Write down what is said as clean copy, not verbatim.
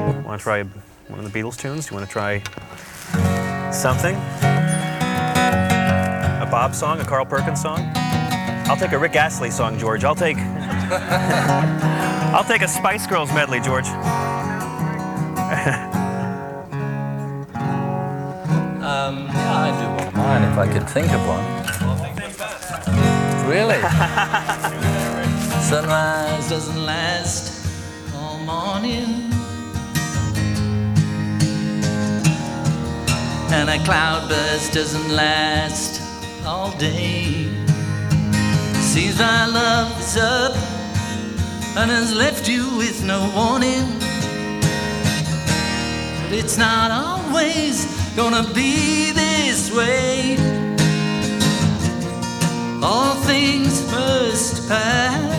Want to try one of the Beatles tunes? Do you want to try something? A Bob song, a Carl Perkins song? I'll take a Rick Astley song, George. I'll take a Spice Girls medley, George. Yeah, I do wouldn't mind if I could think of one. Really? Sunrise doesn't last all morning, and a cloudburst doesn't last all day. Seems my love is up and has left you with no warning, but it's not always gonna be this way. All things must pass.